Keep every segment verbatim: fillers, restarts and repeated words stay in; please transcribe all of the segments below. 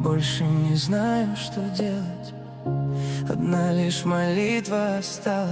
больше не знаю, что делать. Одна лишь молитва осталась.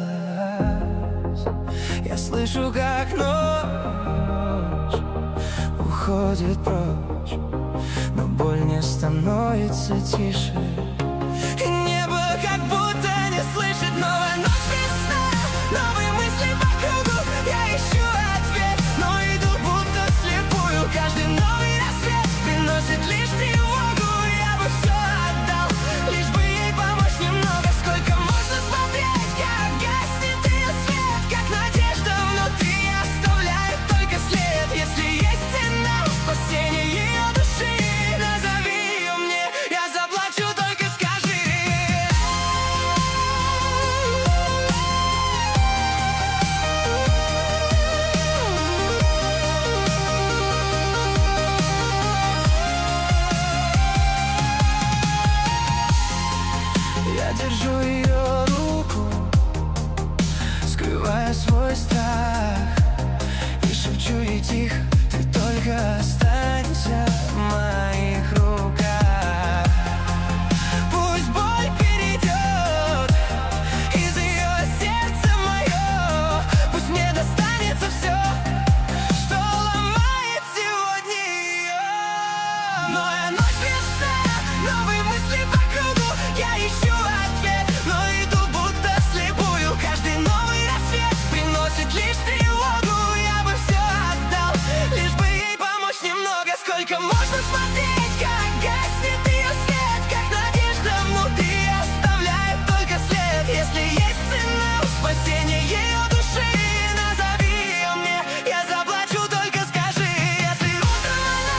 Я слышу, как ночь уходит прочь, но боль не становится тише. И небо как будто не слышит. Новая ночь без сна, новые мысли по кругу. Я ищу ответ, но иду будто вслепую. Каждый новый рассвет приносит лишь тревогу. Я бы все отдал, лишь бы ей помочь немного. Сколько можно смотреть, как гаснет ее свет, как надежда внутри оставляет только след. Если есть цена в спасении ее души, назови ее мне, я заплачу, только скажи. Я держу ее руку, скрывая свой страх, и шепчу ей тихо: ты только останься в моих руках. Пусть боль перейдет из ее сердца в мое, пусть мне достанется все, что ломает сегодня ее. Новая ночь без сна, новые мысли по кругу. Я ищу ответ, но иду будто вслепую. Каждый новый рассвет приносит лишь тревогу. Я бы все отдал, лишь бы ей помочь немного. Сколько можно смотреть, как гаснет ее свет, как надежда внутри оставляет только след. Если есть цена в спасении ее души, назови ее мне, я заплачу, только скажи. Если утром она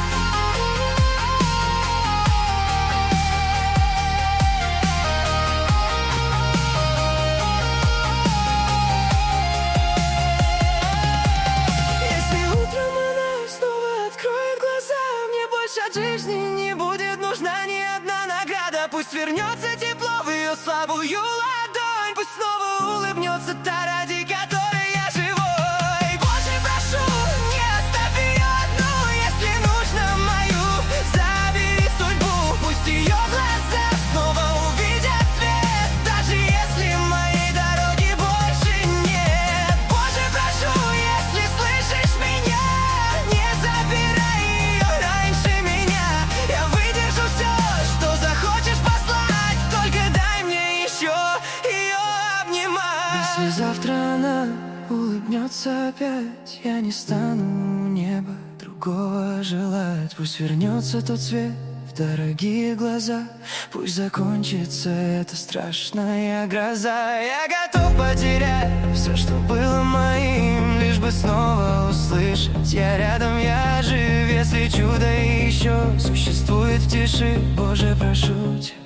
Если утром она снова откроет глаза, мне больше от жизни не будет нужна ни одна награда. Пусть вернется тепло в ее слабую ладонь, пусть снова улыбнется та, ради которой я живой. Боже, прошу, не оставь ее одну, если нужно мою, забери судьбу. Пусть ее глаза снова увидят свет, даже если моей дороги больше нет. Боже, прошу, если слышишь меня, не забирай ее раньше меня. Я выдержу все, что захочешь послать, только дай мне еще ее обнимать. Если завтра она улыбнется опять, я не стану неба другого желать. Пусть вернется тот свет в дорогие глаза, пусть закончится эта страшная гроза. Я готов потерять все, что было моим, лишь бы снова услышать: я рядом, я жив. Если чудо еще существует в тиши, Боже, прошу тебя,